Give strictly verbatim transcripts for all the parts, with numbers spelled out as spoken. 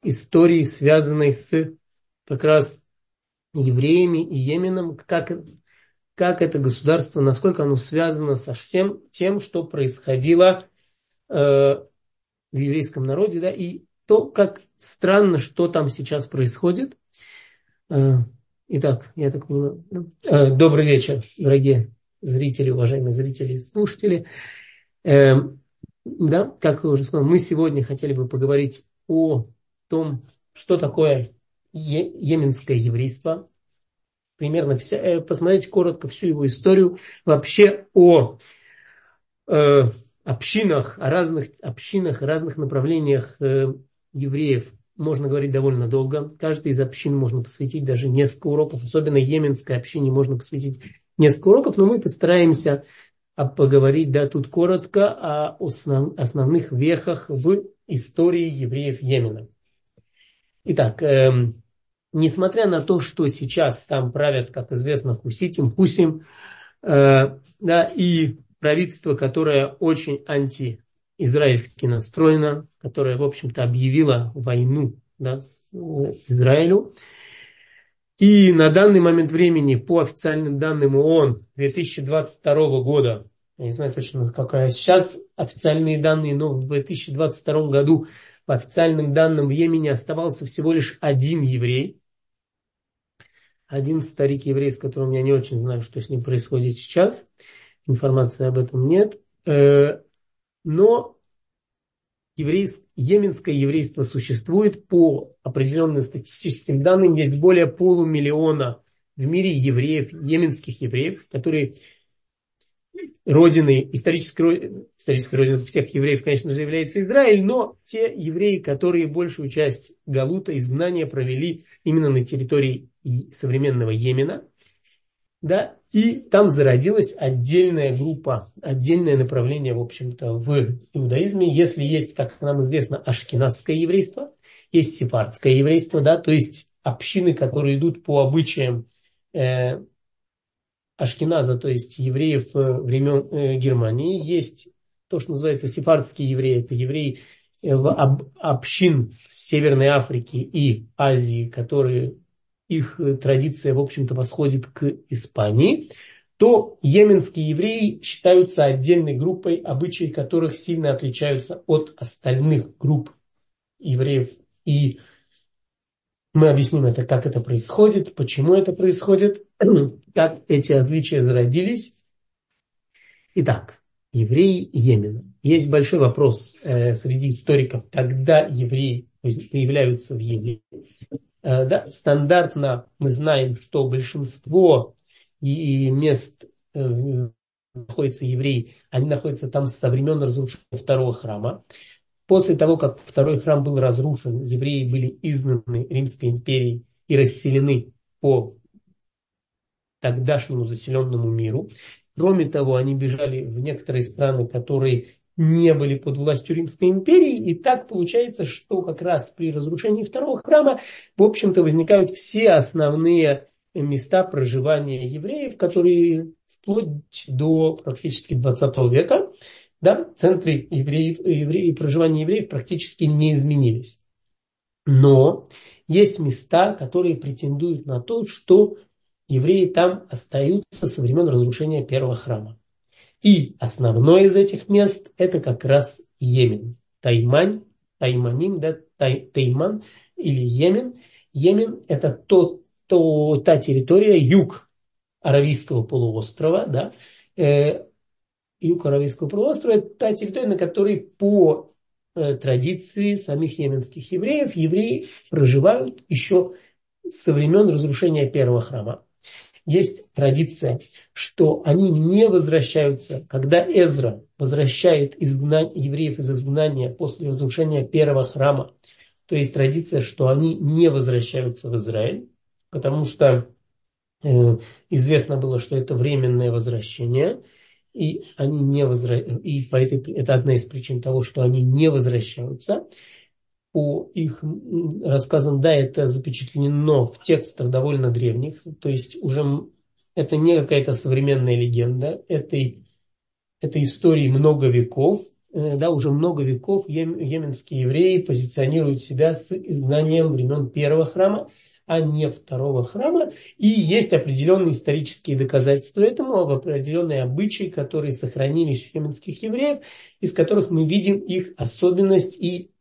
истории, связанной с как раз евреями и Йеменом, как, как это государство, насколько оно связано со всем тем, что происходило э, в еврейском народе, да, и то, как странно, что там сейчас происходит. Э, итак, я так понимаю. Э, добрый вечер, дорогие зрители, уважаемые зрители и слушатели. Э, да, как я уже сказал, мы сегодня хотели бы поговорить о том, что такое е- йеменское еврейство. Примерно вся, э, посмотреть коротко всю его историю. Вообще о э, общинах, о разных общинах, разных направлениях э, евреев можно говорить довольно долго. Каждой из общин можно посвятить даже несколько уроков. Особенно йеменской общине можно посвятить несколько уроков. Но мы постараемся поговорить, да, тут коротко о основ, основных вехах в истории евреев Йемена. Итак, эм, несмотря на то, что сейчас там правят, как известно, хуситим, хусим, э, да, и правительство, которое очень антиизраильски настроено, которое, в общем-то, объявило войну, да, с, э, Израилю. И на данный момент времени, по официальным данным ООН две тысячи двадцать второго года, я не знаю точно, какая сейчас официальные данные, но в две тысячи двадцать втором году по официальным данным в Йемене оставался всего лишь один еврей. Один старик еврей, с которым я не очень знаю, что с ним происходит сейчас. Информации об этом нет. Но еврейск... йеменское еврейство существует по определенным статистическим данным. Есть более полумиллиона в мире евреев, йеменских евреев, которые родиной, исторической, исторической родиной всех евреев, конечно же, является Израиль, но те евреи, которые большую часть галута, изгнания провели именно на территории современного Йемена, да, и там зародилась отдельная группа, отдельное направление, в общем-то, в иудаизме. Если есть, как нам известно, ашкеназское еврейство, есть сефардское еврейство, да, то есть общины, которые идут по обычаям э, Ашкеназа, то есть евреев времен э, Германии. Есть то, что называется сефардские евреи. Это евреи э, в об, общин Северной Африки и Азии, которые, их традиция, в общем-то, восходит к Испании. То йеменские евреи считаются отдельной группой, обычаи которых сильно отличаются от остальных групп евреев. И мы объясним это, как это происходит, почему это происходит, как эти различия зародились. Итак, евреи Йемена. Есть большой вопрос э, среди историков, когда евреи появляются в Йемене. Э, да, стандартно мы знаем, что большинство и мест э, находятся евреи, они находятся там со времен разрушения второго храма. После того, как второй храм был разрушен, евреи были изгнаны Римской империей и расселены по тогдашнему заселенному миру. Кроме того, они бежали в некоторые страны, которые не были под властью Римской империи. И так получается, что как раз при разрушении второго храма, в общем-то, возникают все основные места проживания евреев, которые вплоть до практически двадцатого века, да, центры евреев, евреев, проживания евреев практически не изменились. Но есть места, которые претендуют на то, что евреи там остаются со времен разрушения первого храма. И основное из этих мест это как раз Йемен. Таймань, Тайманим, да, тай, Тайман или Йемен. Йемен это то, то, та территория, юг Аравийского полуострова, да, э, юг Аравийского полуострова, это та территория, на которой по э, традиции самих йеменских евреев, евреи проживают еще со времен разрушения первого храма. Есть традиция, что они не возвращаются, когда Эзра возвращает изгнан... евреев из изгнания после разрушения первого храма, то есть традиция, что они не возвращаются в Израиль, потому что э, известно было, что это временное возвращение, и они не возра... и по этой... это одна из причин того, что они не возвращаются. По их рассказам, да, это запечатлено в текстах довольно древних, то есть уже это не какая-то современная легенда, этой, этой истории много веков, да, уже много веков йеменские евреи позиционируют себя с изгнанием времен первого храма, а не второго храма. И есть определенные исторические доказательства этому, определенные обычаи, которые сохранились у йеменских евреев, из которых мы видим их особенность и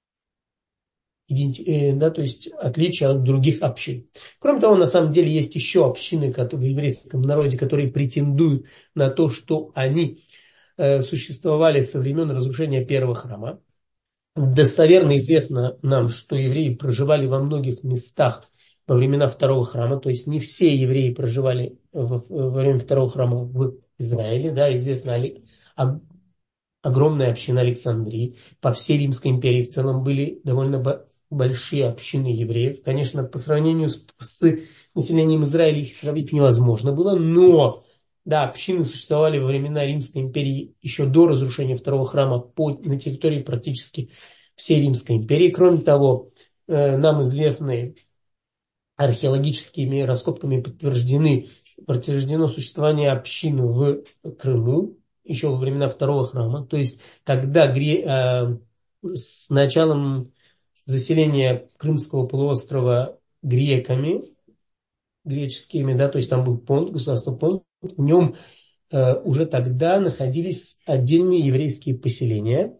да, то есть отличие от других общин. Кроме того, на самом деле есть еще общины в еврейском народе, которые претендуют на то, что они э, существовали со времен разрушения первого храма. Достоверно известно нам, что евреи проживали во многих местах во времена второго храма, то есть не все евреи проживали в, во время второго храма в Израиле, да, известно о, огромная община Александрии, по всей Римской империи в целом были довольно большие общины евреев. Конечно, по сравнению с, с населением Израиля их сравнить невозможно было, но да, общины существовали во времена Римской империи еще до разрушения второго храма по, на территории практически всей Римской империи. Кроме того, э, нам известны археологическими раскопками подтверждены, подтверждено существование общины в Крыму еще во времена второго храма. То есть, когда гре, э, с началом заселения Крымского полуострова греками, греческими, да, то есть там был Понт, государство Понт, в нем э, уже тогда находились отдельные еврейские поселения.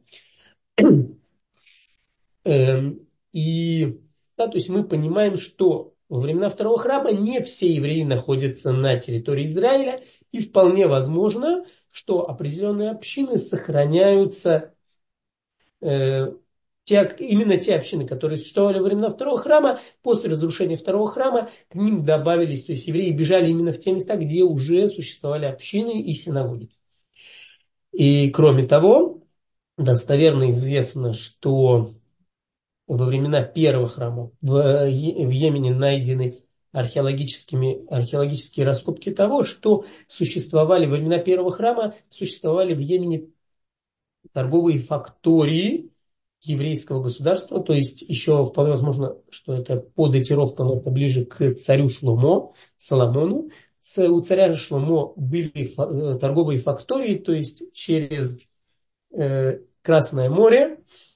э, и, да, то есть мы понимаем, что во времена второго храма не все евреи находятся на территории Израиля, и вполне возможно, что определенные общины сохраняются, э, те, именно те общины, которые существовали во времена второго храма, после разрушения второго храма к ним добавились, то есть евреи бежали именно в те места, где уже существовали общины и синагоги. И кроме того, достоверно известно, что во времена первого храма в, в Йемене найдены археологическими, археологические раскопки того, что существовали во времена первого храма, существовали в Йемене торговые фактории еврейского государства, то есть еще вполне возможно, что это по датировкам это ближе к царю Шломо, Соломону. У царя Шломо были торговые фактории, то есть через э, Красное море,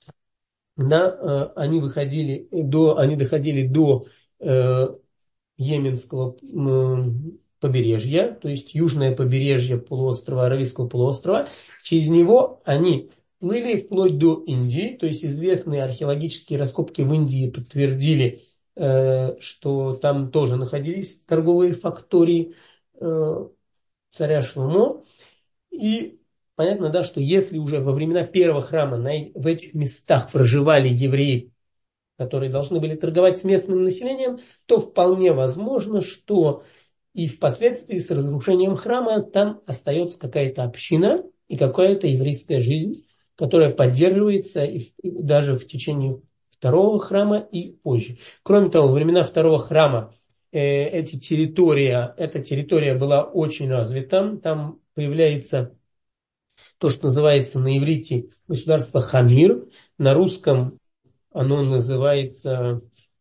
да, э, они выходили до, они доходили до э, Йеменского э, побережья, то есть южное побережье полуострова, Аравийского полуострова. Через него они плыли вплоть до Индии, то есть известные археологические раскопки в Индии подтвердили, э, что там тоже находились торговые фактории э, царя Шломо. И понятно, да, что если уже во времена первого храма на, в этих местах проживали евреи, которые должны были торговать с местным населением, то вполне возможно, что и впоследствии с разрушением храма там остается какая-то община и какая-то еврейская жизнь, которая поддерживается и даже в течение второго храма и позже. Кроме того, во времена второго храма э, эти территория, эта территория была очень развита. Там появляется то, что называется на иврите государство Хамир, на русском оно называется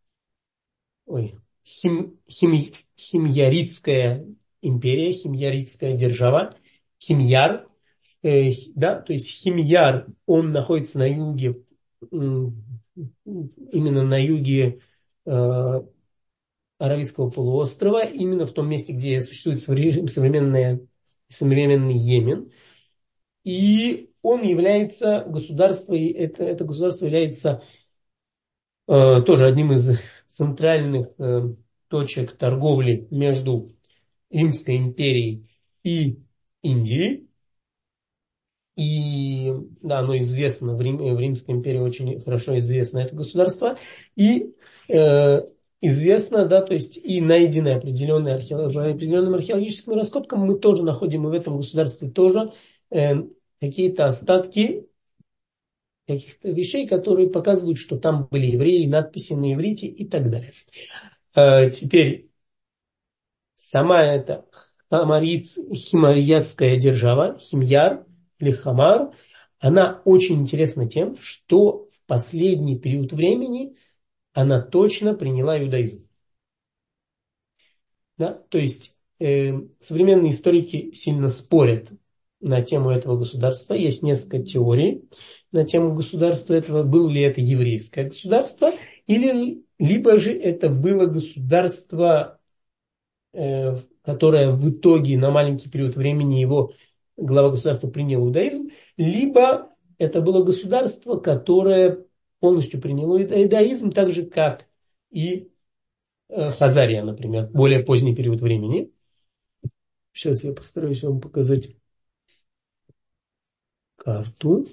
ой, хим, хим, Химьяритская империя, Химьяритская держава, Химьяр. Э, да, то есть Химьяр, он находится на юге, именно на юге э, Аравийского полуострова, именно в том месте, где существует современный, современный Йемен. И он является государством, это, это государство является э, тоже одним из центральных э, точек торговли между Римской империей и Индией. И да, оно известно, в, Рим, в Римской империи очень хорошо известно это государство. И э, известно, да, то есть и найдены определенные археолог, определенным археологическим раскопкам мы тоже находим и в этом государстве тоже э, какие-то остатки каких-то вещей, которые показывают, что там были евреи, надписи на иврите и так далее. Э, теперь сама эта хамариц, химарьятская держава, Химьяр или Хамар, она очень интересна тем, что в последний период времени она точно приняла иудаизм. Да? То есть э, современные историки сильно спорят, на тему этого государства. Есть несколько теорий на тему государства этого. Было ли это еврейское государство, или либо же это было государство, э, которое в итоге на маленький период времени его глава государства принял иудаизм, либо это было государство, которое полностью приняло иудаизм, так же как и э, Хазария, например, более поздний период времени. Сейчас я постараюсь вам показать карту.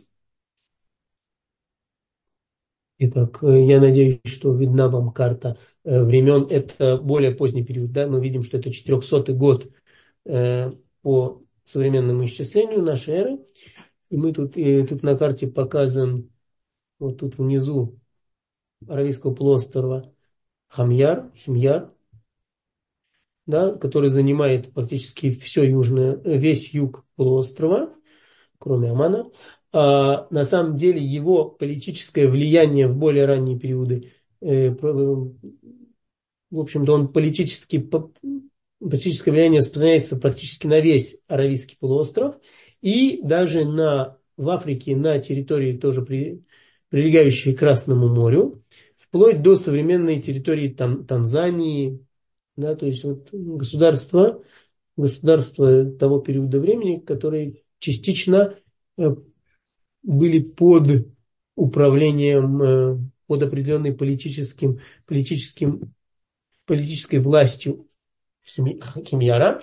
Итак, э, я надеюсь, что видна вам карта э, времен. Это более поздний период. Да? Мы видим, что это четырехсотый год э, по современному исчислению нашей эры. И мы тут, и тут на карте показан вот тут внизу Аравийского полуострова Хамьяр, Химьяр, да, который занимает практически все южное, весь юг полуострова, кроме Омана. А на самом деле его политическое влияние в более ранние периоды, э, в общем-то, он политически, политическое влияние распространяется практически на весь Аравийский полуостров и даже на, в Африке на территории, тоже при, прилегающей к Красному морю, вплоть до современной территории Тан, Танзании, да, то есть вот государства, государства того периода времени, которые частично э, были под управлением, э, под определенной политическим, политическим, политической властью Химьяра.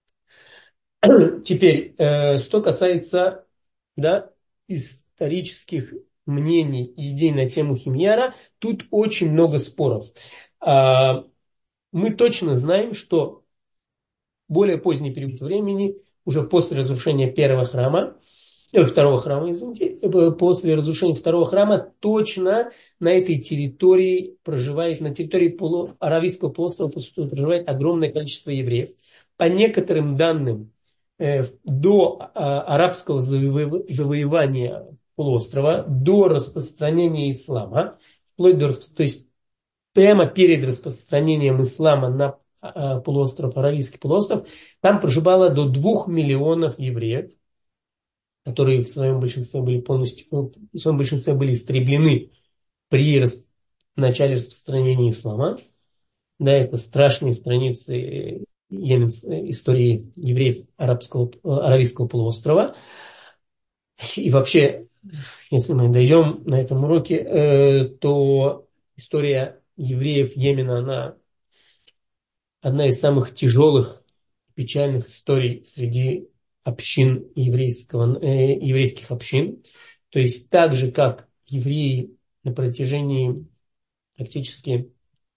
Теперь, э, что касается, да, исторических мнений и идей на тему Химьяра, тут очень много споров. А, мы точно знаем, что более поздний период времени, уже после разрушения первого храма, э, второго храма, извините, э, после разрушения второго храма, точно на этой территории проживает, на территории полу, Аравийского полуострова проживает огромное количество евреев. По некоторым данным, э, до э, арабского заво- завоевания полуострова, до распространения ислама, вплоть до, то есть прямо перед распространением ислама на э, полуостров, Аравийский полуостров, там проживало до двух миллионов евреев, которые в своем большинстве были полностью, ну, в своем большинстве были истреблены при рас, начале распространения ислама. Да, это страшные страницы Йемен, истории евреев арабского, Аравийского полуострова. И вообще, если мы дойдем на этом уроке, э, то история евреев Йемена, она одна из самых тяжелых, печальных историй среди общин еврейского, э, еврейских общин. То есть так же, как евреи на протяжении практически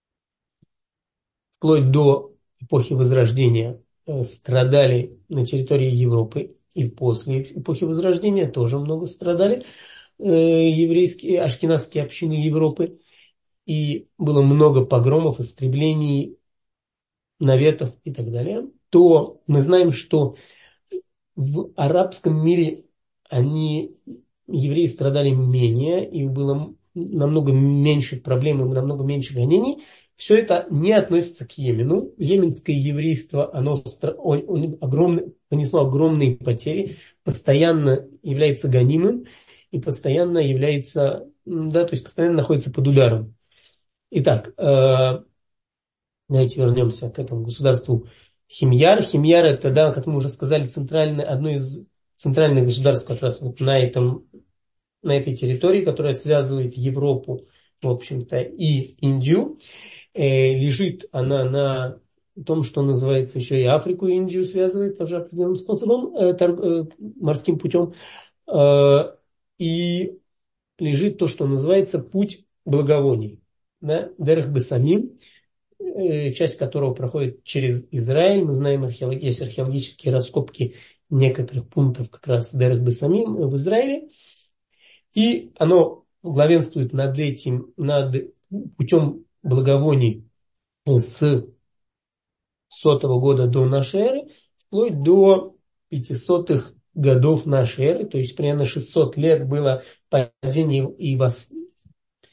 вплоть до эпохи Возрождения э, страдали на территории Европы, и после эпохи Возрождения тоже много страдали э, еврейские, ашкеназские общины Европы. И было много погромов, истреблений, наветов и так далее, то мы знаем, что в арабском мире они, евреи, страдали менее, и было намного меньше проблем, и намного меньше гонений. Все это не относится к Йемену. Йеменское еврейство, оно, оно огромное, понесло огромные потери, постоянно является гонимым и постоянно является, да, то есть постоянно находится под ударом. Итак, э, давайте вернемся к этому государству Химьяр. Химьяр — это, да, как мы уже сказали, центральное, одно из центральных государств как раз вот на, этом, на этой территории, которая связывает Европу, в общем-то, и Индию. Э, лежит она на том, что называется еще и Африку и Индию связывает тоже определенным способом, э, торг, э, морским путем. Э, и лежит то, что называется путь благовоний. Да? Дерех Бесамим, часть которого проходит через Израиль. Мы знаем, археолог... есть археологические раскопки некоторых пунктов как раз Дерех Бесамим в Израиле. И оно главенствует над этим, над путем благовоний с сотого года до нашей эры, вплоть до пятисотых годов нашей эры, то есть примерно шестьсот лет было падение и вос...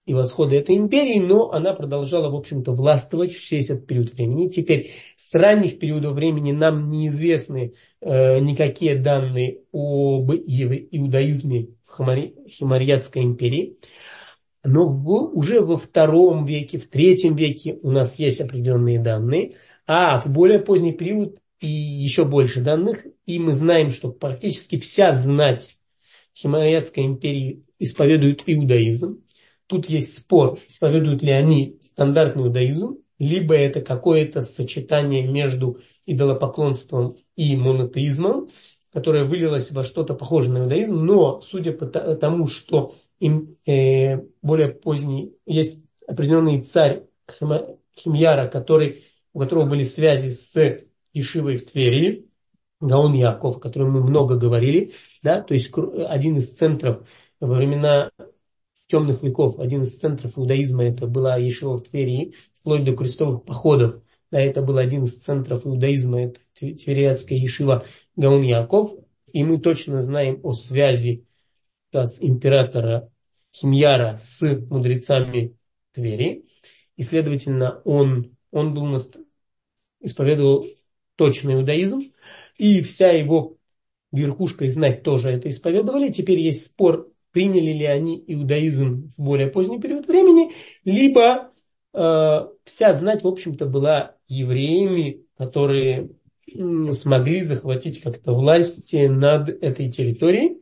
и восхода этой империи, но она продолжала, в общем-то, властвовать весь этот период времени. Теперь с ранних периодов времени нам неизвестны э, никакие данные об ив- иудаизме в Хамари- Химарьятской империи. Но в, уже во втором веке, в третьем веке у нас есть определенные данные, а в более поздний период и еще больше данных, и мы знаем, что практически вся знать Химариатской империи исповедует иудаизм. Тут есть спор, исповедуют ли они стандартный иудаизм, либо это какое-то сочетание между идолопоклонством и монотеизмом, которое вылилось во что-то похожее на иудаизм, но судя по тому, что им э, более поздний, есть определенный царь Химьяра, который, у которого были связи с Ешивой в Твери, Гаон Яков, о котором мы много говорили, да, то есть один из центров во времена темных веков, один из центров иудаизма, это была Ешива в Твери, вплоть до крестовых походов, да, это был один из центров иудаизма, это Твериатская Ешива Гаон Яков, и мы точно знаем о связи да, с императора Химьяра с мудрецами Твери, и, следовательно, он, он был, исповедовал точный иудаизм, и вся его верхушка и знать тоже это исповедовали. Теперь есть спор, приняли ли они иудаизм в более поздний период времени, либо э, вся знать, в общем-то, была евреями, которые м, смогли захватить как-то власть над этой территорией.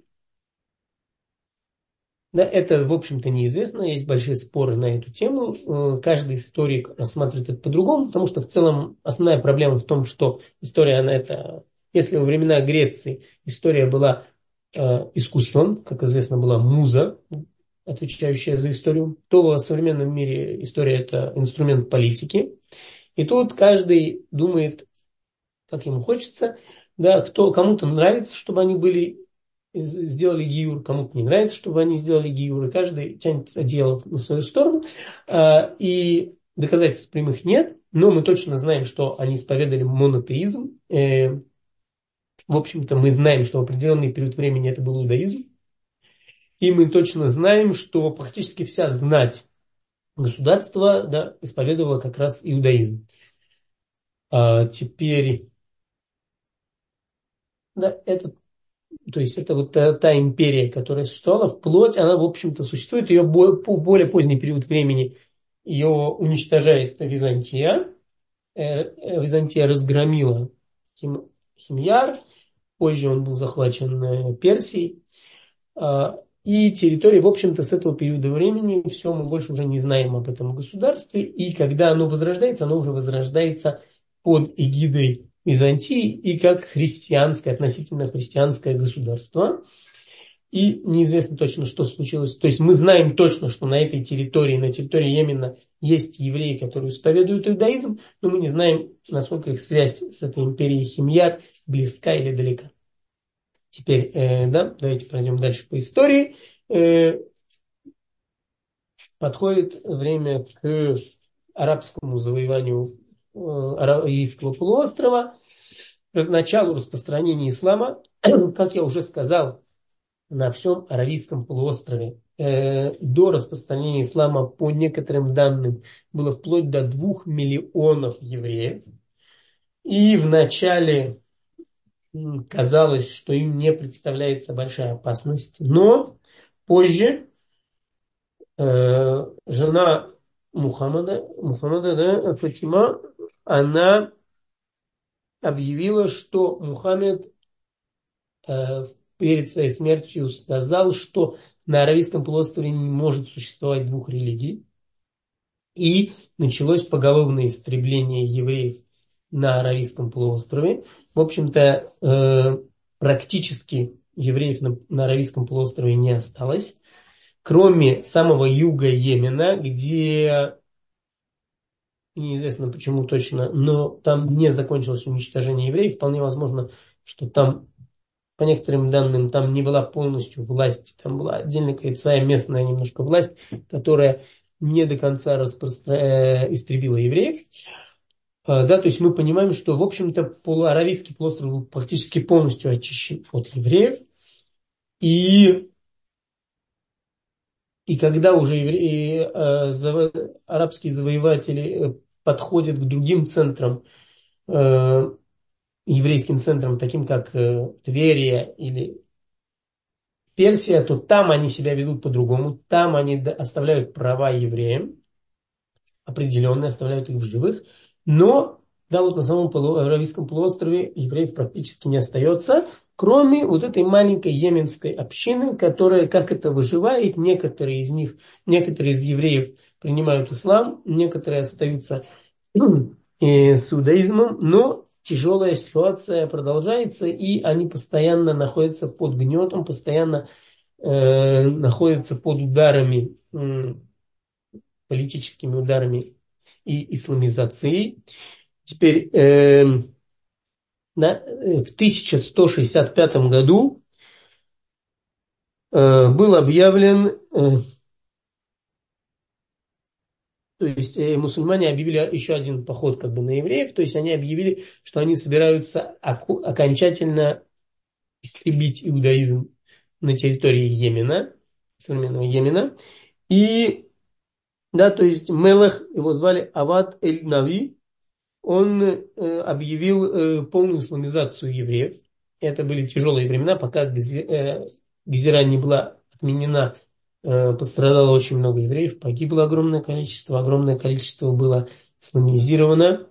Да, это, в общем-то, неизвестно, есть большие споры на эту тему. Каждый историк рассматривает это по-другому, потому что в целом основная проблема в том, что история, она это, если во времена Греции история была э, искусством, как известно, была муза, отвечающая за историю, то в современном мире история это инструмент политики. И тут каждый думает, как ему хочется, да, кто, кому-то нравится, чтобы они были сделали гиюр, кому-то не нравится, чтобы они сделали гиюр, и каждый тянет одеяло на свою сторону. И доказательств прямых нет, но мы точно знаем, что они исповедовали монотеизм. В общем-то, мы знаем, что в определенный период времени это был иудаизм. И мы точно знаем, что практически вся знать государства, да, исповедовала как раз иудаизм. А теперь, да, это То есть это вот та, та империя, которая существовала, вплоть, она, в общем-то, существует, ее бо, по более поздний период времени ее уничтожает Византия. Э, Византия разгромила Хим, Химьяр, позже он был захвачен э, Персией. Э, и территория, в общем-то, с этого периода времени, все, мы больше уже не знаем об этом государстве. И когда оно возрождается, оно уже возрождается под эгидой Византии и как христианское, относительно христианское государство. И неизвестно точно, что случилось. То есть мы знаем точно, что на этой территории, на территории Йемена, есть евреи, которые исповедуют иудаизм, но мы не знаем, насколько их связь с этой империей Химьяр близка или далека. Теперь, э, да, давайте пройдем дальше по истории. Э, подходит время к арабскому завоеванию э, Аравийского полуострова, к началу распространения ислама. Как я уже сказал, на всем Аравийском полуострове э, до распространения ислама, по некоторым данным, было вплоть до двух миллионов евреев. И вначале м, казалось, что им не представляется большая опасность. Но позже э, жена Мухаммада, Мухаммада, да, Фатима, она объявила, что Мухаммед э, перед своей смертью сказал, что на Аравийском полуострове не может существовать двух религий. И началось поголовное истребление евреев на Аравийском полуострове. В общем-то, э, практически евреев на, на Аравийском полуострове не осталось. Кроме самого юга Йемена, где неизвестно почему точно, но там не закончилось уничтожение евреев. Вполне возможно, что там, по некоторым данным, там не была полностью власть, там была отдельная какая-то своя местная немножко власть, которая не до конца распростра... э, истребила евреев. А, да, то есть мы понимаем, что, в общем-то, полуаравийский полуостров был практически полностью очищен от евреев. И, И когда уже евреи, э, заво... арабские завоеватели подходят к другим центрам, э, еврейским центрам, таким как э, Тверия или Персия, то там они себя ведут по-другому, там они оставляют права евреям, определенные, оставляют их в живых, но да, вот на самом полу, Аравийском полуострове евреев практически не остается, кроме вот этой маленькой йеменской общины, которая как это выживает, некоторые из них, некоторые из евреев принимают ислам, некоторые остаются э, с иудаизмом, но тяжелая ситуация продолжается, и они постоянно находятся под гнетом, постоянно э, находятся под ударами, э, политическими ударами и исламизацией. Теперь э, на, э, в тысяча сто шестьдесят пятом году э, был объявлен, э, то есть э, мусульмане объявили еще один поход как бы на евреев, то есть они объявили, что они собираются оку- окончательно истребить иудаизм на территории Йемена, современного Йемена. И да, то есть Мелах, его звали Авад эль-Нави, он э, объявил э, полную исламизацию евреев. Это были тяжелые времена, пока Гзи- э, Гзира не была отменена, э, пострадало очень много евреев, погибло огромное количество, огромное количество было исламизировано.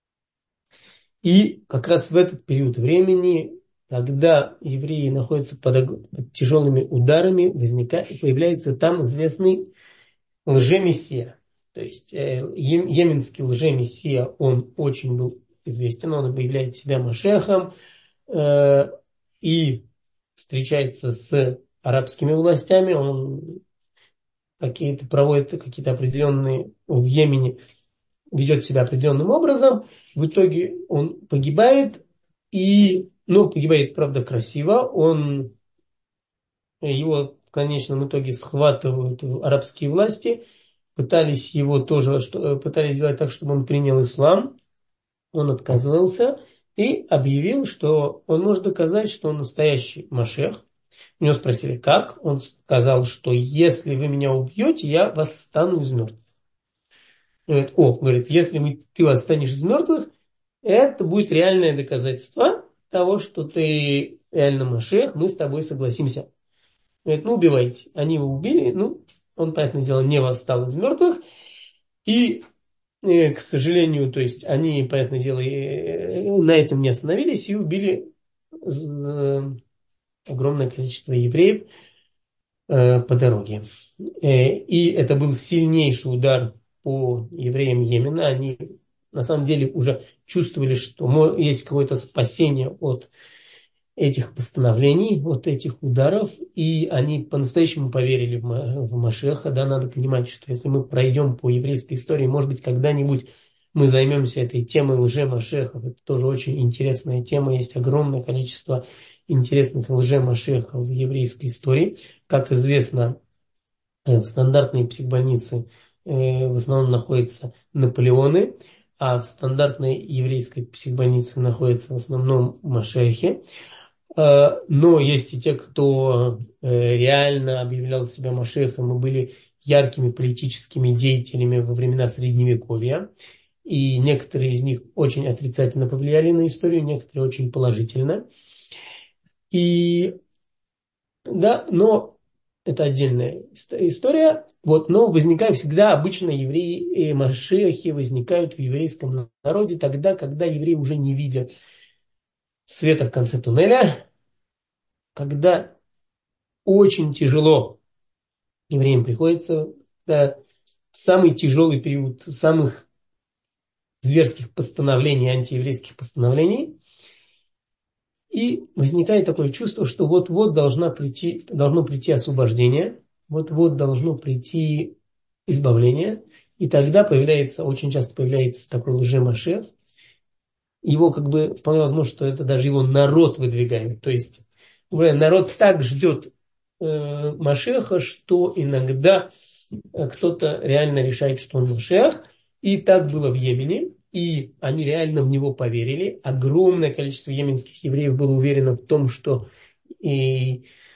И как раз в этот период времени, когда евреи находятся под, ог- под тяжелыми ударами, возникает, появляется там известный лжемессия. То есть э, е- йеменский лжемессия, он очень был известен, он объявляет себя Машехом э, и встречается с арабскими властями, он какие-то проводит какие-то определенные в Йемене, ведет себя определенным образом, в итоге он погибает, и, ну, погибает, правда, красиво, он, его в конечном итоге схватывают арабские власти, пытались его тоже, что, пытались сделать так, чтобы он принял ислам, он отказывался и объявил, что он может доказать, что он настоящий Машех. У него спросили, как? Он сказал, что если вы меня убьете, я восстану из мертвых. Он говорит, о, говорит, если мы, ты восстанешь из мертвых, это будет реальное доказательство того, что ты реально Машех, мы с тобой согласимся. Говорит, ну убивайте. Они его убили, ну, он, понятное дело, не восстал из мертвых. И, э, к сожалению, то есть они, понятное дело, э, на этом не остановились и убили э, огромное количество евреев э, по дороге. Э, и это был сильнейший удар по евреям Йемена. Они на самом деле уже чувствовали, что есть какое-то спасение от этих постановлений, от этих ударов, и они по-настоящему поверили в, в Машеха. Да, надо понимать, что если мы пройдем по еврейской истории, может быть, когда-нибудь мы займемся этой темой лже-Машехов. Это тоже очень интересная тема. Есть огромное количество интересных лже-Машехов в еврейской истории. Как известно, в стандартной психбольнице э, в основном находятся Наполеоны, а в стандартной еврейской психбольнице находятся в основном Машехи. Э, но есть и те, кто э, реально объявлял себя Машехом и были яркими политическими деятелями во времена Средневековья. И некоторые из них очень отрицательно повлияли на историю, некоторые очень положительно. И да, но это отдельная история. Вот, но возникают всегда, обычно евреи и машехи возникают в еврейском народе тогда, когда евреи уже не видят света в конце туннеля, когда очень тяжело евреям приходится, да, самый тяжелый период самых зверских постановлений, антиеврейских постановлений. И возникает такое чувство, что вот-вот должна прийти, должно прийти освобождение, вот-вот должно прийти избавление. И тогда появляется, очень часто появляется такой лже-машех. Его как бы вполне возможно, что это даже его народ выдвигает. То есть народ так ждет э, Машеха, что иногда кто-то реально решает, что он Машех. И так было в Йемене. И они реально в него поверили. Огромное количество йеменских евреев было уверено в том, что и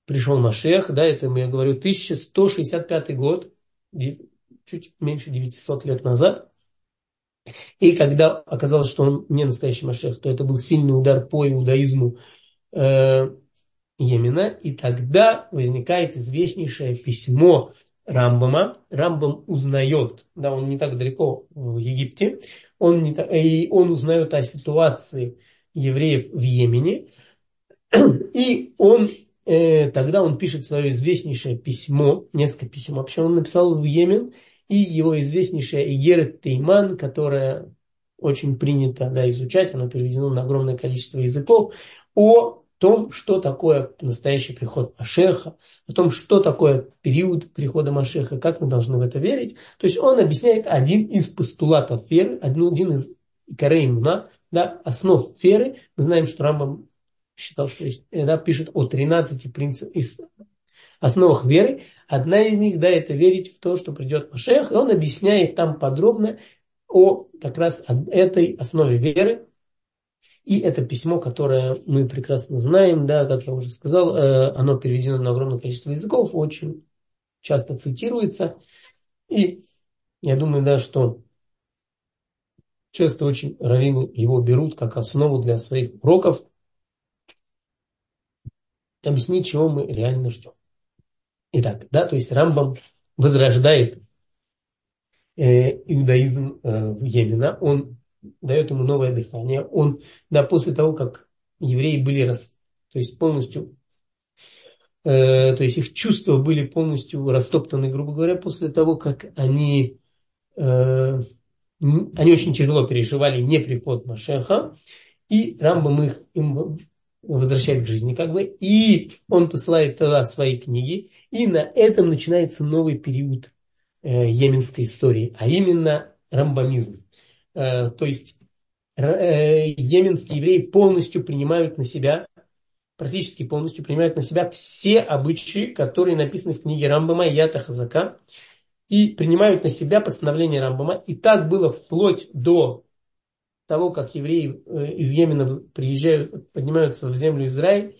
пришел Машиах, да, это я говорю тысяча сто шестьдесят пятый год, чуть меньше девятисот лет назад. И когда оказалось, что он не настоящий Машиах, то это был сильный удар по иудаизму э, Йемена. И тогда возникает известнейшее письмо Рамбама. Рамбам узнает, да, он не так далеко в Египте, он, не, и он узнает о ситуации евреев в Йемене. И он, э, тогда он пишет свое известнейшее письмо, несколько писем вообще он написал в Йемен, и его известнейшая Игерет Тейман, которая очень принято, да, изучать, оно переведено на огромное количество языков, о том, что такое настоящий приход Машеха, о том, что такое период прихода Машеха, как мы должны в это верить. То есть он объясняет один из постулатов веры, один из икарей имуна, да, основ веры. Мы знаем, что Рамбам считал, что есть, да, пишет о тринадцати принципах, основах веры. Одна из них, да, это верить в то, что придет Машиах. И он объясняет там подробно о как раз этой основе веры. И это письмо, которое мы прекрасно знаем, да, как я уже сказал, оно переведено на огромное количество языков, очень часто цитируется. И я думаю, да, что часто очень раввины его берут как основу для своих уроков. Объяснить, чего мы реально ждем. Итак, да, то есть Рамбам возрождает э, иудаизм э, в Йемена, он дает ему новое дыхание, он, да, после того, как евреи были рас, то есть полностью, э, то есть их чувства были полностью растоптаны, грубо говоря, после того, как они, э, они очень тяжело переживали неприход Машеха, и Рамбам их им возвращает к жизни, как бы, и он посылает тогда свои книги, и на этом начинается новый период э, йеменской истории, а именно рамбамизм. Э, то есть э, йеменские евреи полностью принимают на себя, практически полностью принимают на себя все обычаи, которые написаны в книге Рамбама Ята Хазака, и принимают на себя постановление Рамбама. И так было вплоть до того, как евреи из Йемена приезжают, поднимаются в землю Израиль,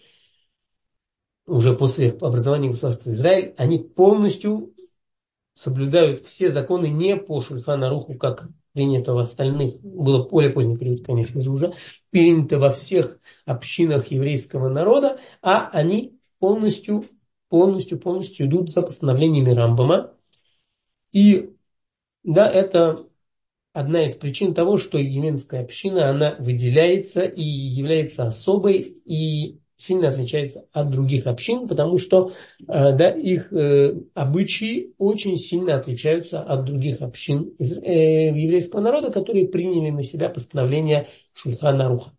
уже после образования государства Израиль, они полностью соблюдают все законы не по Шульхан Аруху, как принято в остальных, было более поздний период, конечно же, уже принято во всех общинах еврейского народа, а они полностью, полностью, полностью идут за постановлениями Рамбама. И да, это одна из причин того, что йеменская община, она выделяется и является особой и сильно отличается от других общин, потому что да, их э, обычаи очень сильно отличаются от других общин из, э, еврейского народа, которые приняли на себя постановление Шульхан Аруха.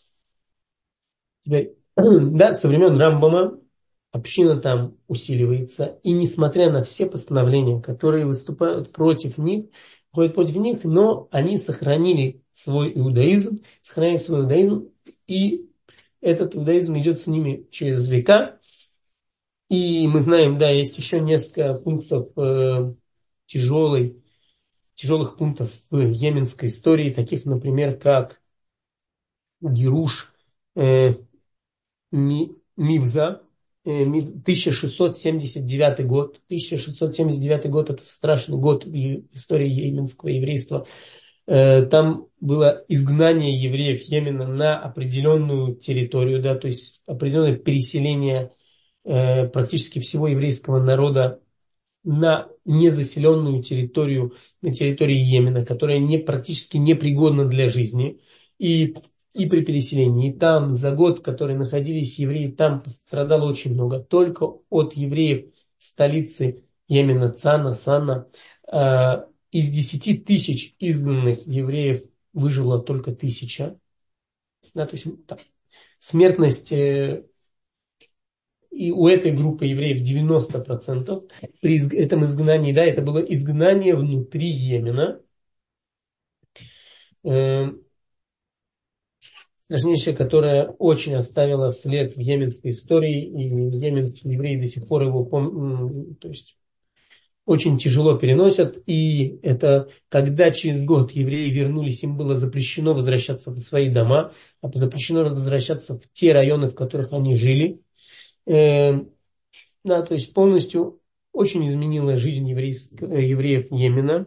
Теперь, да, со времен Рамбама община там усиливается, и несмотря на все постановления, которые выступают против них, ходят против них, но они сохранили свой иудаизм, сохраняют свой иудаизм, и этот иудаизм идет с ними через века. И мы знаем, да, есть еще несколько пунктов э, тяжелой, тяжелых пунктов в йеменской истории, таких, например, как Гируш э, Ми, Мивза, э, тысяча шестьсот семьдесят девятый год. тысяча шестьсот семьдесят девятый год – это страшный год в истории йеменского еврейства. Там было изгнание евреев Йемена на определенную территорию, да, то есть определенное переселение э, практически всего еврейского народа на незаселенную территорию, на территории Йемена, которая не, практически непригодна для жизни. И, и при переселении, и там за год, который находились евреи, там пострадало очень много. Только от евреев столицы Йемена, Цана, Сана, э, из десяти тысяч изгнанных евреев выжило только тысяча. Да, то есть так, смертность э, и у этой группы евреев девяносто процентов. При изг... этом изгнании, да, это было изгнание внутри Йемена. Э, страшнейшее, которое очень оставило след в йеменской истории. И йеменские евреи до сих пор его пом... то есть очень тяжело переносят, и это когда через год евреи вернулись, им было запрещено возвращаться в свои дома, запрещено возвращаться в те районы, в которых они жили. да, то есть полностью очень изменила жизнь еврейск- э, евреев Йемена.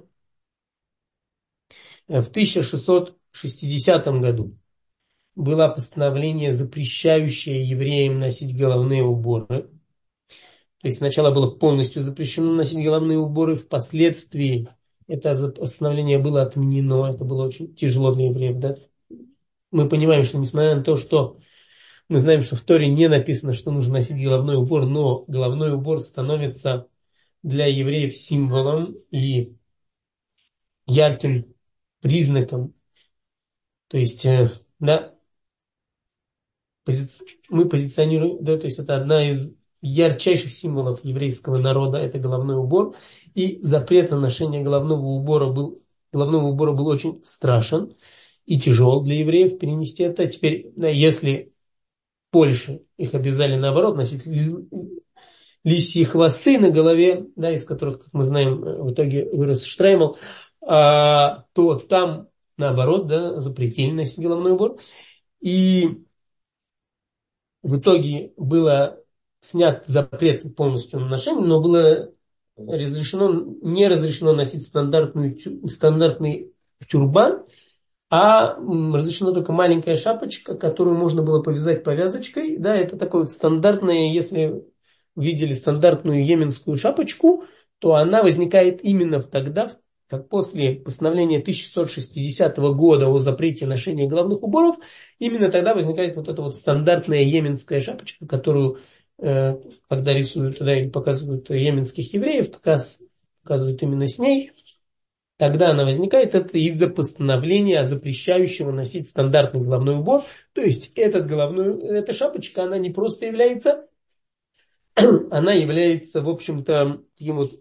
Э, В тысяча шестьсот шестидесятом году было постановление, запрещающее евреям носить головные уборы. То есть сначала было полностью запрещено носить головные уборы, впоследствии это за- постановление было отменено, это было очень тяжело для евреев. Да? Мы понимаем, что несмотря на то, что мы знаем, что в Торе не написано, что нужно носить головной убор, но головной убор становится для евреев символом и ярким признаком. То есть, э, да, пози- мы позиционируем, да, то есть это одна из ярчайших символов еврейского народа, это головной убор. И запрет на ношение головного убора был, головного убора был очень страшен и тяжел для евреев перенести это. Теперь, да, если в Польше их обязали наоборот носить ли- лисьи хвосты на голове, да, из которых, как мы знаем, в итоге вырос штраймл, а, то там наоборот, да, запретили носить головной убор. И в итоге было снят запрет полностью на ношение, но было разрешено, не разрешено носить стандартную, тю- стандартный тюрбан, а м, разрешена только маленькая шапочка, которую можно было повязать повязочкой. Да, это такое вот стандартное, если видели стандартную йеменскую шапочку, то она возникает именно тогда, как после постановления тысяча шестьсот шестидесятого года о запрете ношения головных уборов, именно тогда возникает вот эта вот стандартная йеменская шапочка, которую, э, когда рисуют да, или показывают йеменских евреев, как раз показывают именно с ней. Тогда она возникает, это из-за постановления, запрещающего носить стандартный головной убор. То есть этот головной, эта шапочка, она не просто является, она является, в общем-то, таким вот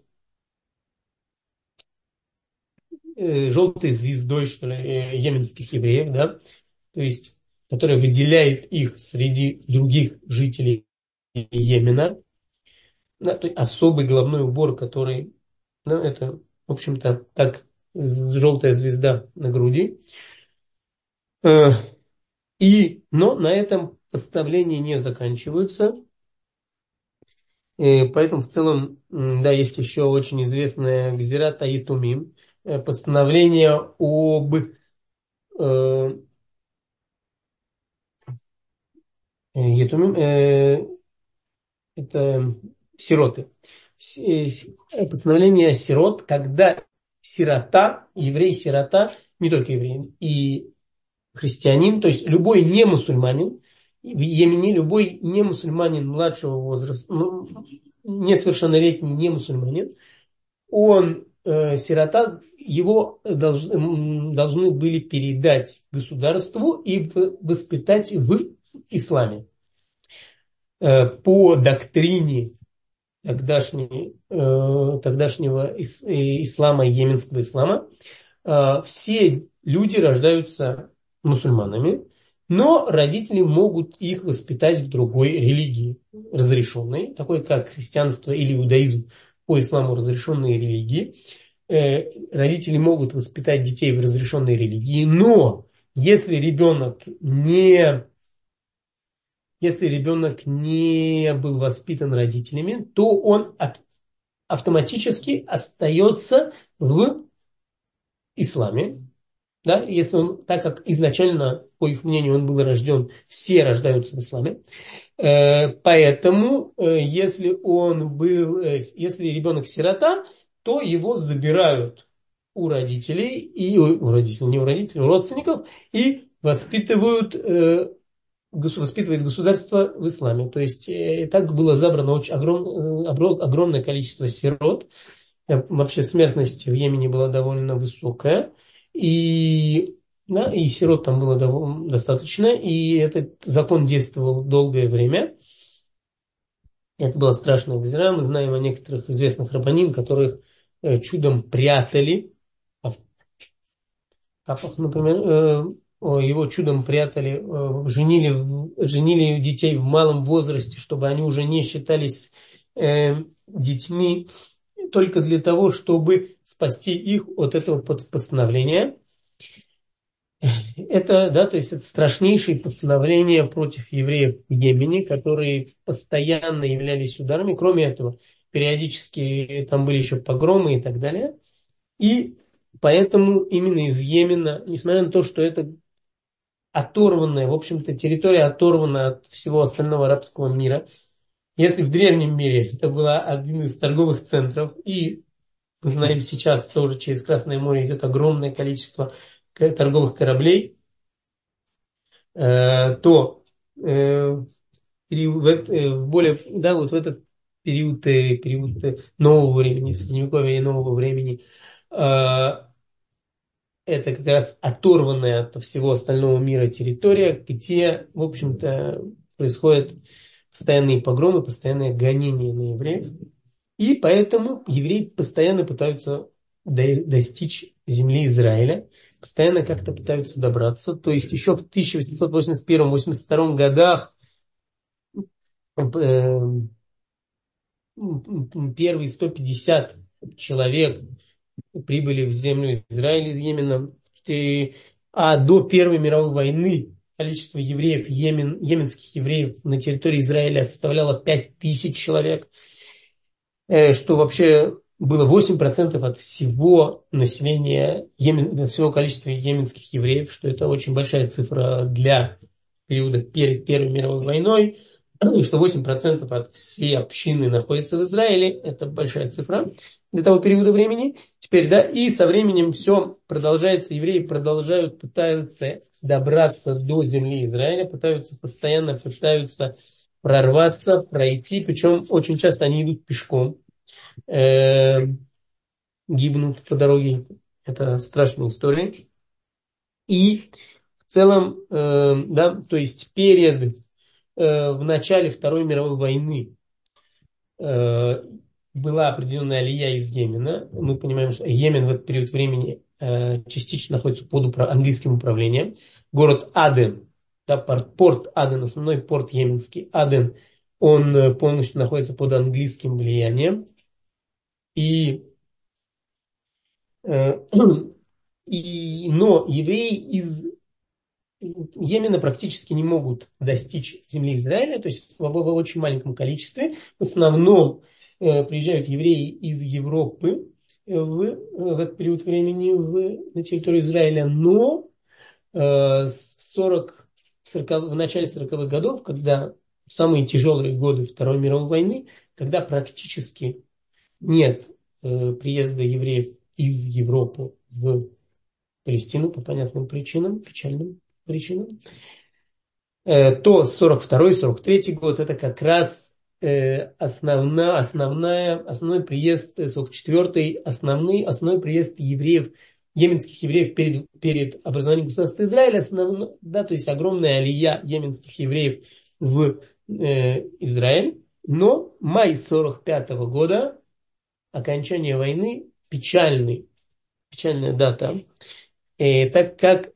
э, желтой звездой, что ли, э, йеменских евреев, да, то есть, которая выделяет их среди других жителей Йемена. Да, то есть особый головной убор, который, ну, это, в общем-то, как желтая звезда на груди. Э, И, но на этом поставления не заканчиваются. Э, поэтому в целом, м, да, есть еще очень известное Гзират Аитумим, э, постановление об э, Етумим, э, это сироты. С- э, с- э, Постановление сирот, когда сирота, еврей-сирота, не только еврей, и христианин, то есть любой не мусульманин, в Йемене любой не мусульманин младшего возраста, ну, несовершеннолетний не мусульманин, он э, сирота, его долж- м, должны были передать государству и в- воспитать в исламе. Э, по доктрине тогдашней, э, тогдашнего ис- э, ислама, йеменского ислама, э, все люди рождаются мусульманами, но родители могут их воспитать в другой религии, разрешенной, такой как христианство или иудаизм, по исламу разрешенные религии. Э, Родители могут воспитать детей в разрешенной религии, но если ребенок не, если ребенок не был воспитан родителями, то он ав- автоматически остается в исламе. Да, если он, так как изначально, по их мнению, он был рожден, все рождаются в исламе, э, поэтому, э, если он был, э, если ребенок сирота, то его забирают у родителей, и у, у родителей, не у родителей, у родственников, и воспитывают, э, гос- воспитывает государство в исламе. То есть, э, так было забрано очень огром, э, огром- огромное количество сирот. Э, Вообще смертность в Йемене была довольно высокая. И, да, и сирот там было довольно, достаточно. И этот закон действовал долгое время. Это была страшная гзира. Мы знаем о некоторых известных рабаним, которых э, чудом прятали. А в Кафах, например, э, о, его чудом прятали, э, женили, в- женили детей в малом возрасте, чтобы они уже не считались э, детьми, только для того, чтобы спасти их от этого под- постановления. Это, да, то есть это страшнейшие постановления против евреев в Йемене, которые постоянно являлись ударами. Кроме этого, периодически там были еще погромы и так далее. И поэтому именно из Йемена, несмотря на то, что это оторванная, в общем-то, территория оторвана от всего остального арабского мира, если в древнем мире это был один из торговых центров, и мы знаем сейчас тоже через Красное море идет огромное количество торговых кораблей, э, то э, в, э, в более, да, вот в этот период, э, период э, нового времени, средневековья и нового времени, э, это как раз оторванная от всего остального мира территория, где, в общем-то, происходят постоянные погромы, постоянные гонения на евреев. И поэтому евреи постоянно пытаются до- достичь земли Израиля, постоянно как-то пытаются добраться. То есть еще в тысяча восемьсот восемьдесят первом — восемьдесят втором годах э, первые сто пятьдесят человек прибыли в землю Израиля из Йемена. И, а до Первой мировой войны количество евреев, йемен, йеменских евреев на территории Израиля составляло пять тысяч человек, э, что вообще было восемь процентов от всего населения, Йемен, от всего количества йеменских евреев, что это очень большая цифра для периода перед Первой мировой войной. Что восемь процентов от всей общины находится в Израиле, это большая цифра для того периода времени. Теперь, да, и со временем все продолжается, евреи продолжают, пытаются добраться до земли Израиля, пытаются постоянно, пытаются прорваться, пройти, причем очень часто они идут пешком, э, гибнут по дороге, это страшная история. И в целом, э, да, то есть перед в начале Второй мировой войны э, была определенная алия из Йемена. Мы понимаем, что Йемен в этот период времени э, частично находится под упра- английским управлением. Город Аден, да, порт, порт Аден, основной порт йеменский Аден, он э, полностью находится под английским влиянием. И, э, и, но евреи из Йемена практически не могут достичь земли Израиля, то есть в, в очень маленьком количестве. В основном э, приезжают евреи из Европы э, в, в этот период времени в, на территорию Израиля, но э, сорок, сорок, в начале сороковых годов, когда самые тяжелые годы Второй мировой войны, когда практически нет э, приезда евреев из Европы в Палестину по понятным причинам, печальным причинам, то сорок второй — сорок третий год это как раз основная, основная, основной приезд, сорок четвёртый основной, основной приезд евреев, йеменских евреев перед, перед образованием государства Израиля, основной, да, то есть огромная алия йеменских евреев в э, Израиль. Но май сорок пятого года, окончание войны, печальный, печальная дата, э, так как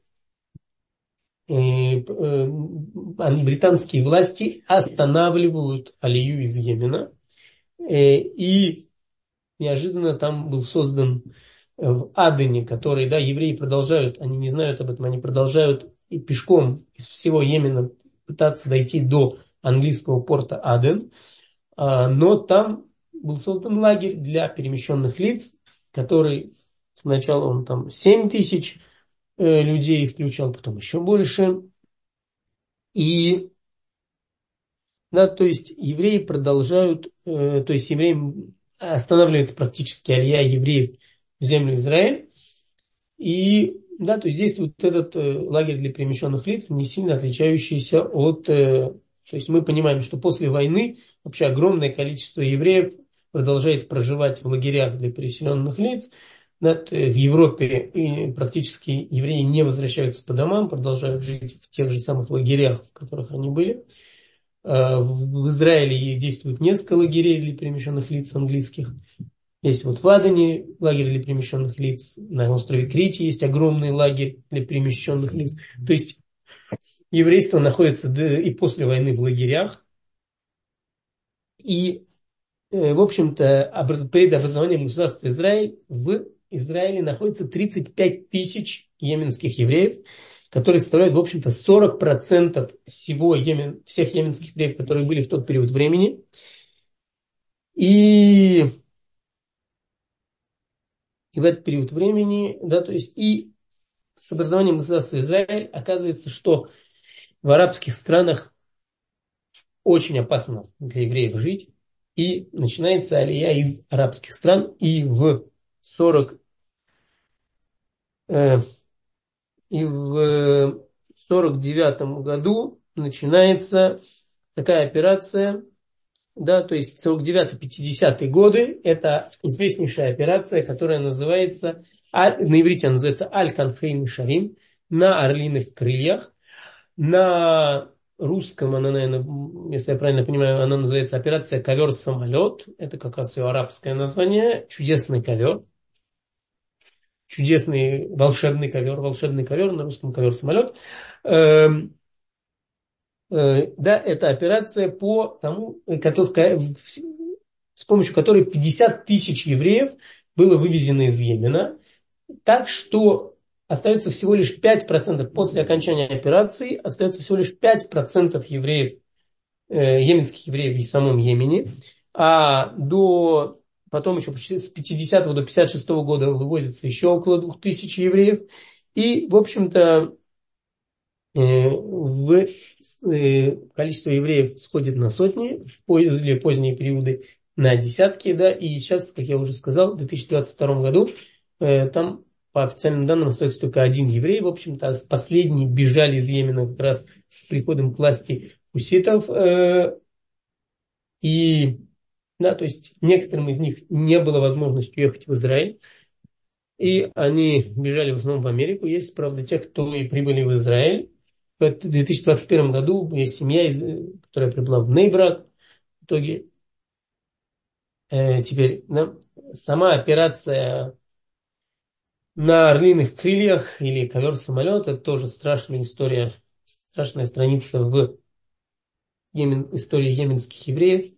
британские власти останавливают алию из Йемена. И неожиданно там был создан в Адене, который, да, евреи продолжают, они не знают об этом, они продолжают и пешком из всего Йемена пытаться дойти до английского порта Аден. Но там был создан лагерь для перемещенных лиц, который сначала он там семь тысяч людей включал, потом еще больше. И, да, то есть евреи продолжают, э, то есть евреям останавливается практически алия евреев в землю Израиль. И, да, то есть здесь вот этот э, лагерь для перемещенных лиц не сильно отличающийся от, э, то есть мы понимаем, что после войны вообще огромное количество евреев продолжает проживать в лагерях для переселенных лиц. Да, в Европе и практически евреи не возвращаются по домам, продолжают жить в тех же самых лагерях, в которых они были. В Израиле действует несколько лагерей для перемещенных лиц английских. Есть вот в Адене лагерь для перемещенных лиц, на острове Крите есть огромный лагерь для перемещенных лиц. То есть еврейство находится и после войны в лагерях. И, в общем-то, перед образованием государства Израиль в Израиле находится тридцать пять тысяч йеменских евреев. которые составляют, в общем-то, сорок процентов всего Йемен, всех йеменских евреев, которые были в тот период времени. И, и в этот период времени, да, то есть и с образованием государства Израиль оказывается, что в арабских странах очень опасно для евреев жить. И начинается алия из арабских стран. И в сорок э, и в сорок девятом году начинается такая операция, да, то есть сорок девятый-пятидесятый годы, это известнейшая операция, которая называется, на иврите она называется Аль-Канфей Мишарим, на орлиных крыльях. На русском она, наверное, если я правильно понимаю, она называется операция «Ковер-самолет». Это как раз ее арабское название. Чудесный ковер. Чудесный волшебный ковер. Волшебный ковер, на русском ковер-самолет. Эм, э, да, это операция по тому, который, с помощью которой пятьдесят тысяч евреев было вывезено из Йемена. Так что остается всего лишь пять процентов после окончания операции, остается всего лишь пять процентов евреев, э, йеменских евреев в самом Йемене. А до, потом еще с пятидесятого до пятьдесят шестого года вывозится еще около двух тысяч евреев. И, в общем-то, э, в, э, количество евреев сходит на сотни, в поздние, поздние периоды на десятки. Да, и сейчас, как я уже сказал, в две тысячи двадцать втором году э, там по официальным данным остается только один еврей. В общем-то, последние бежали из Йемена как раз с приходом к власти хуситов. И, да, то есть некоторым из них не было возможности уехать в Израиль. И они бежали в основном в Америку. Есть, правда, те, кто и прибыли в Израиль. В две тысячи двадцать первом году есть семья, которая прибыла в Нейбрак. В итоге э, теперь да, сама операция на орлиных крыльях или ковер-самолет, это тоже страшная история, страшная страница в Йемен, истории йеменских евреев.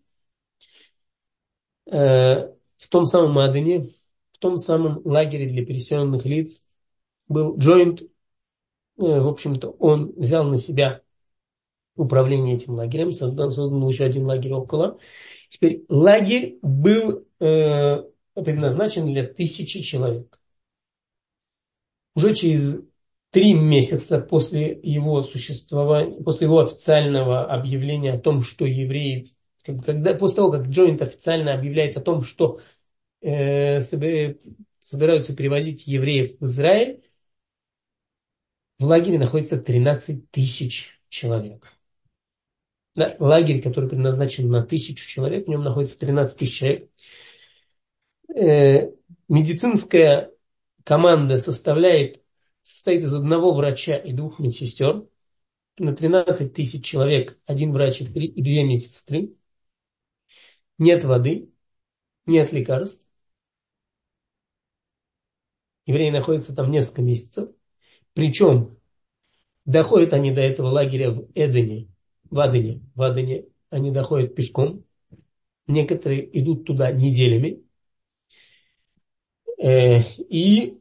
Э, в том самом Адене, в том самом лагере для переселенных лиц был Джойнт. Э, в общем-то, он взял на себя управление этим лагерем, создан, создан еще один лагерь около. Теперь лагерь был э, предназначен для тысячи человек. Уже через три месяца после его существования, после его официального объявления о том, что евреи, когда, после того, как Джойнт официально объявляет о том, что э, собираются перевозить евреев в Израиль, в лагере находится тринадцать тысяч человек. Да, лагерь, который предназначен на тысячу человек, в нем находится тринадцать тысяч человек. Э, медицинская команда составляет, состоит из одного врача и двух медсестер. На тринадцать тысяч человек один врач и, три, и две медсестры. Нет воды, нет лекарств. Евреи находятся там несколько месяцев. Причем доходят они до этого лагеря в Эдене, в Адене, в Адене они доходят пешком. Некоторые идут туда неделями. Э, и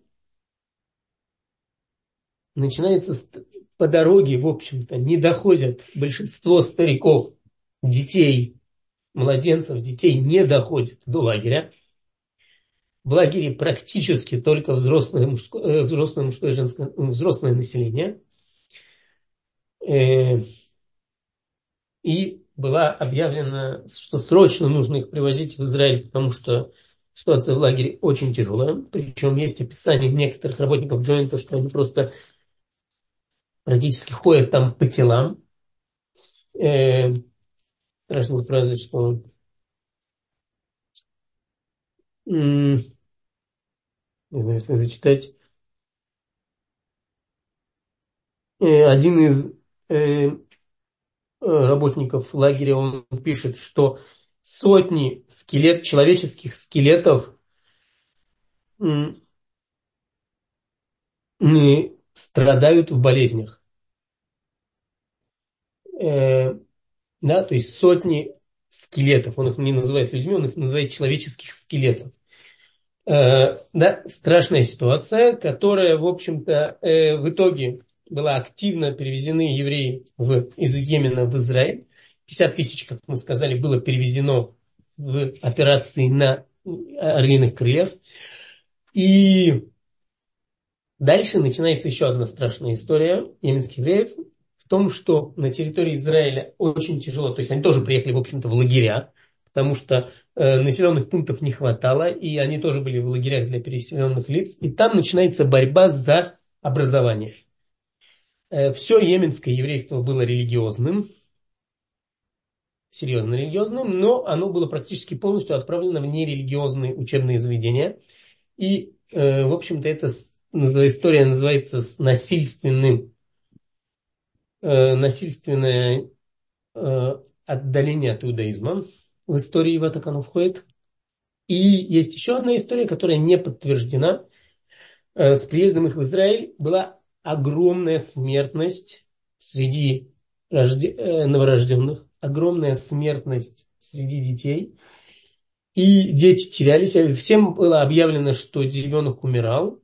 начинается по дороге, в общем-то, не доходят большинство стариков, детей, младенцев, детей не доходят до лагеря. В лагере практически только взрослое мужское, взрослое, мужское, женское, взрослое население. Э, и была объявлена, что срочно нужно их привозить в Израиль, потому что ситуация в лагере очень тяжелая. Причем есть описание некоторых работников Джойнта, что они просто практически ходят там по телам. Э, страшная фраза, что м- не знаю, если зачитать. Э, один из э, работников лагеря, он пишет, что сотни скелет, человеческих скелетов м- м- страдают в болезнях. Э, да, то есть сотни скелетов. Он их не называет людьми, он их называет человеческих скелетов. Э, да, страшная ситуация, которая, в общем-то, э, в итоге было активно перевезены евреи в, из Йемена в Израиль. пятьдесят тысяч, как мы сказали, было перевезено в операции на орлиных крыльях. И дальше начинается еще одна страшная история йеменских евреев в том, что на территории Израиля очень тяжело, то есть они тоже приехали, в общем-то, в лагеря, потому что э, населенных пунктов не хватало, и они тоже были в лагерях для переселенных лиц, и там начинается борьба за образование. Э, все йеменское еврейство было религиозным, серьезно религиозным, но оно было практически полностью отправлено в нерелигиозные учебные заведения. И, э, в общем-то, эта история называется с насильственным, э, насильственное э, отдаление от иудаизма. В истории в это оно входит. И есть еще одна история, которая не подтверждена. Э, с приездом их в Израиль была огромная смертность среди рожде... э, новорожденных, огромная смертность среди детей. И дети терялись. Всем было объявлено, что ребенок умирал.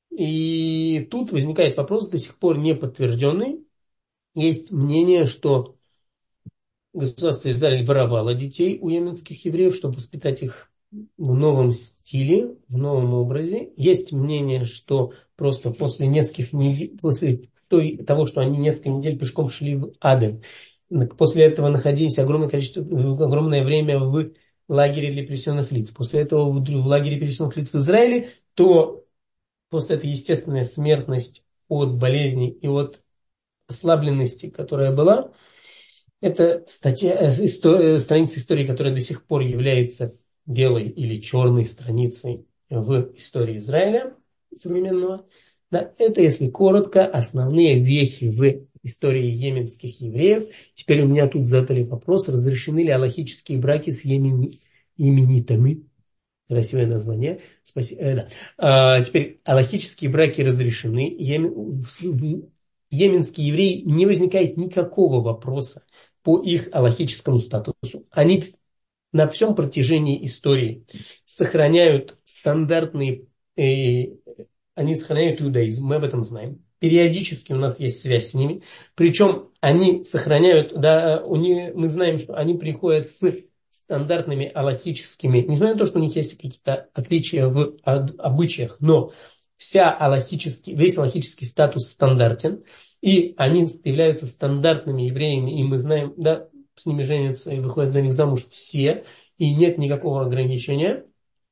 И тут возникает вопрос, до сих пор не подтвержденный. Есть мнение, что государство Израиль воровало детей у йеменских евреев, чтобы воспитать их в новом стиле, в новом образе. Есть мнение, что просто после нескольких недель, после той, того, что они несколько недель пешком шли в Аден, после этого находились огромное количество, огромное время в лагере для переселенных лиц. После этого в, в лагере переселенных лиц в Израиле, то просто это естественная смертность от болезней и от ослабленности, которая была. Это статья, э, история, страница истории, которая до сих пор является белой или черной страницей в истории Израиля современного. Да, это, если коротко, основные вехи в истории йеменских евреев. Теперь у меня тут задали вопрос, разрешены ли аллахические браки с йемени, йеменитами? Красивое название. Спасибо. Э, да. а, теперь аллахические браки разрешены. Йемен, в, в, йеменские евреи не возникает никакого вопроса по их аллахическому статусу. Они на всем протяжении истории сохраняют стандартные, э, они сохраняют иудаизм, мы об этом знаем. Периодически у нас есть связь с ними. Причем они сохраняют, да, у них, мы знаем, что они приходят с стандартными аллахическими, несмотря на то, что у них есть какие-то отличия в обычаях, но вся аллахический, весь аллахический статус стандартен, и они являются стандартными евреями, и мы знаем, да, с ними женятся и выходят за них замуж все, и нет никакого ограничения.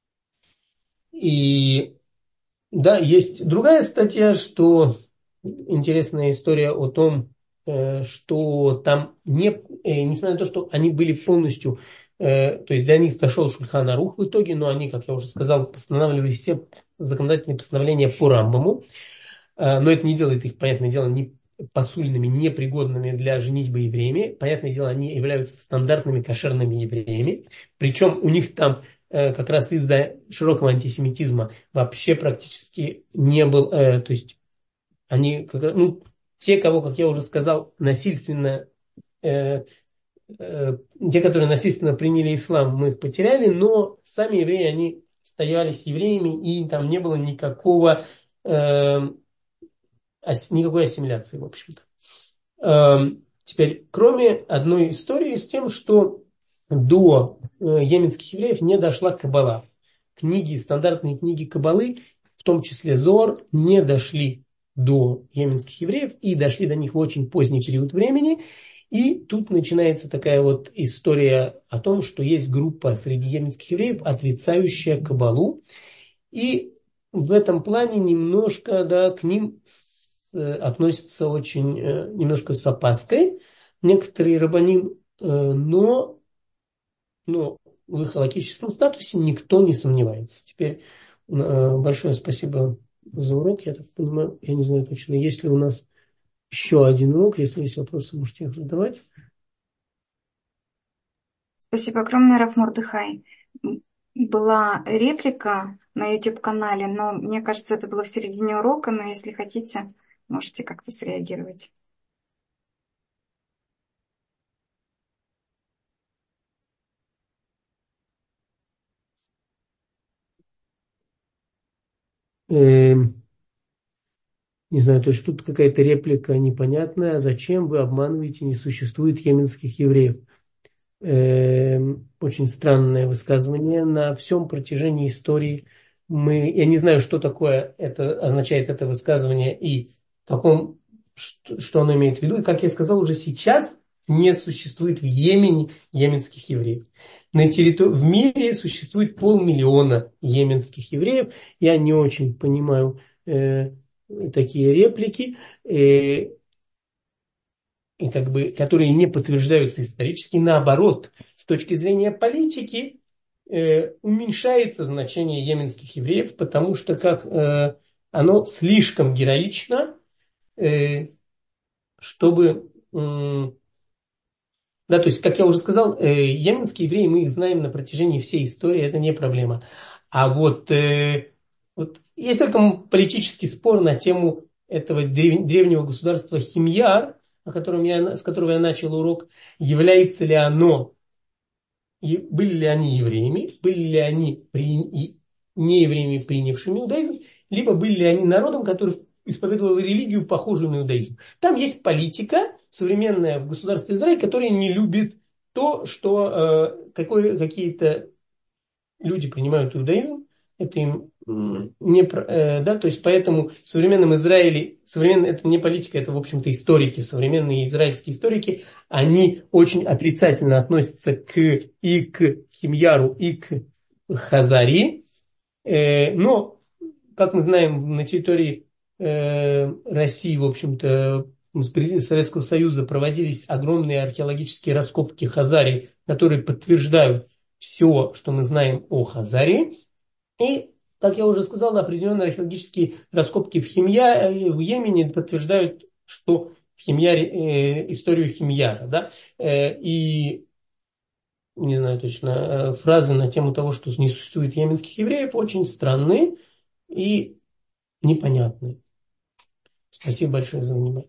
И да, есть другая статья, что интересная история о том, э, что там, не, э, несмотря на то, что они были полностью, э, то есть до них дошел Шульхан Арух в итоге, но они, как я уже сказал, постанавливали все законодательные постановления по Рамбаму, э, но это не делает их, понятное дело, не посульными, непригодными для женитьбы евреями. Понятное дело, они являются стандартными кошерными евреями. Причем у них там э, как раз из-за широкого антисемитизма вообще практически не был, э, то есть они, как, ну, те, кого, как я уже сказал, насильственно, э, э, те, которые насильственно приняли ислам, мы их потеряли, но сами евреи, они оставались евреями, и там не было никакого, э, ас, никакой ассимиляции, в общем-то. Эм, теперь, кроме одной истории с тем, что до э, йеменских евреев не дошла Каббала. Книги, стандартные книги Каббалы, в том числе Зоар, не дошли до йеменских евреев и дошли до них в очень поздний период времени. И тут начинается такая вот история о том, что есть группа среди йеменских евреев, отрицающая Каббалу. И в этом плане немножко, да, к ним э, относятся очень э, немножко с опаской некоторые рабаним, э, но, но в их халакическом статусе никто не сомневается. Теперь э, большое спасибо за урок. Я так понимаю, я не знаю точно, есть ли у нас еще один урок. Если есть вопросы, можете их задавать. Спасибо огромное, Рав Мордыхай. Была реплика на YouTube-канале, но мне кажется, это было в середине урока, но если хотите, можете как-то среагировать. Эм, Не знаю, то есть тут какая-то реплика непонятная. Зачем вы обманываете, не существует йеменских евреев? Эм, очень странное высказывание. На всем протяжении истории мы, я не знаю, что такое это означает это высказывание и в каком, что, что оно имеет в виду. И, как я сказал, уже сейчас не существует в Йемене йеменских евреев. На территории, в мире существует полмиллиона йеменских евреев. Я не очень понимаю э, такие реплики. Э, и как бы, которые не подтверждаются исторически, наоборот, с точки зрения политики э, уменьшается значение йеменских евреев, потому что как э, оно слишком героично, э, чтобы, э, да, то есть, как я уже сказал, э, йеменские евреи, мы их знаем на протяжении всей истории, это не проблема. А вот, э, вот есть только политический спор на тему этого древ- древнего государства Химьяр, о котором я, с которого я начал урок, является ли оно, и были ли они евреями, были ли они при, не евреями, принявшими иудаизм, либо были ли они народом, который исповедовал религию, похожую на иудаизм. Там есть политика современная в государстве Израиль, которая не любит то, что э, какое, какие-то люди принимают иудаизм, это им не, э, да, то есть поэтому в современном Израиле, современный, это не политика, это в общем-то историки, современные израильские историки, они очень отрицательно относятся к, и к Химьяру, и к Хазари, э, но, как мы знаем, на территории э, России, в общем-то, Советского Союза проводились огромные археологические раскопки Хазарии, которые подтверждают все, что мы знаем о Хазарии. И, как я уже сказал, определенные археологические раскопки в, Химья, в Йемене подтверждают, что в Химьяре, э, историю Химьяра. Да? Э, и, не знаю точно, э, фразы на тему того, что не существует йеменских евреев, очень странные и непонятные. Спасибо большое за внимание.